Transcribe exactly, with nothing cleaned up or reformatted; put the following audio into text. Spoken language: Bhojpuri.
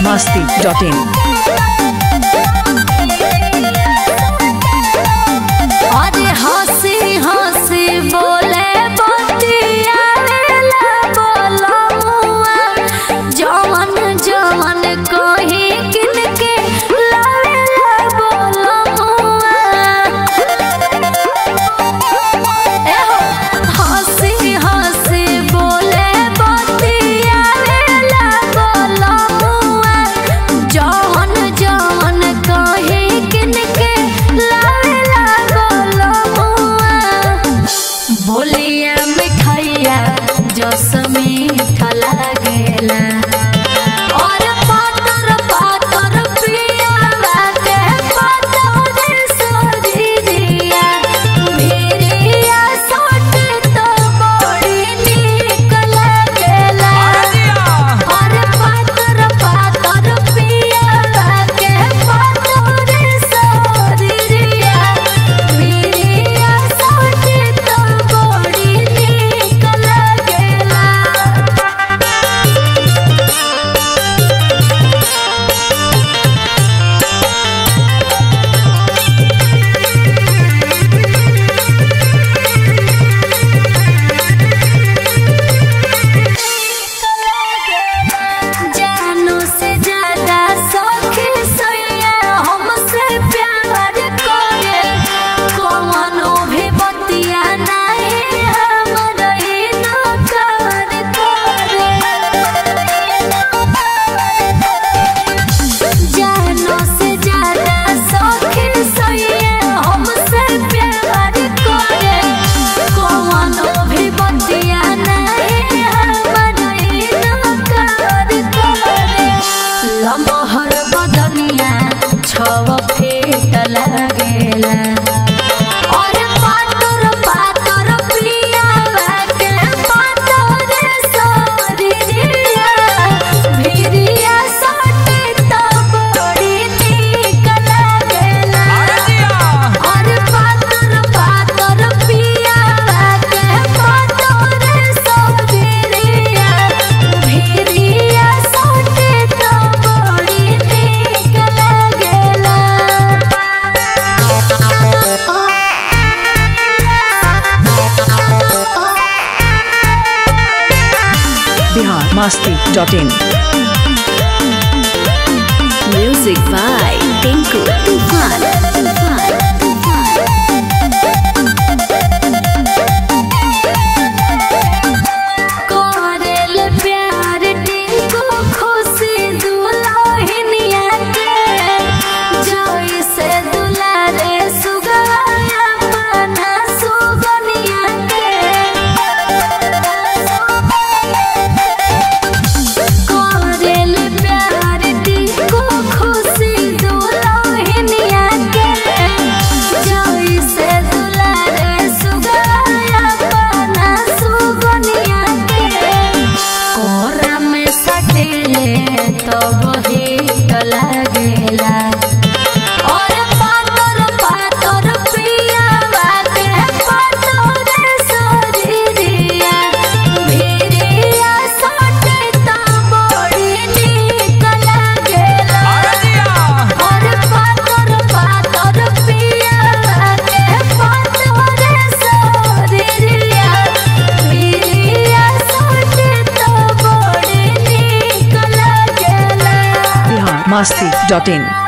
masti dot in. अरे हंसी हंसी बोले बतियावेला बोलमुआ जवन जवन कही किनके लावेला बोलमुआ एहो हंसी हंसी बोले बतियावेला बोलमुआ जवन जवन कही किनके लावेला बोलिया मिठाइया जस मीठा लागेला और पातर पातर पियावा के पातर शरीरिया मेरिया सोट तो बड़ी नीक लागेला और पातर पातर पियावा के पातर शरीरिया मेरिया सोट तो बड़ी नीक लागेला। जानू से ज्यादा सखी सैया हमसे प्यार करे कौनो भी बतिया नहीं हमरा इनकार करे जानू से ज्यादा सखी सैया हमसे प्यार करे कौनो भी बतिया नहीं हमरा इनकार करे लमहर बदनिया छव फेट लागेला और पातर पातर पियावा के पातर शरीरिया भिरिया सटे तो बड़ी नीक लागेला और पातर पातर पियावा के पातर शरीरिया भिरिया सटे तो बड़ी नीक लागेला। Bihar masti dot in. Music by Tinku Tufan. करेल प्यार टिंकू खुशी दुल्हनिया के जैसे दुलारे सुगया अपना सुगनिया के करेल प्यार टिंकू खुशी दुल्हनिया के जैसे दुलारे सुगया अपना सुगनिया के कोरा में सटेले तो बहुत लागेला और पातर पातर पियावा के पातर शरीरिया भिरिया सटे तो बड़ी नीक लागेला और पातर पातर पियावा के पातर शरीरिया भिरिया सटे तो बड़ी नीक लागेला। Bihar masti dot in.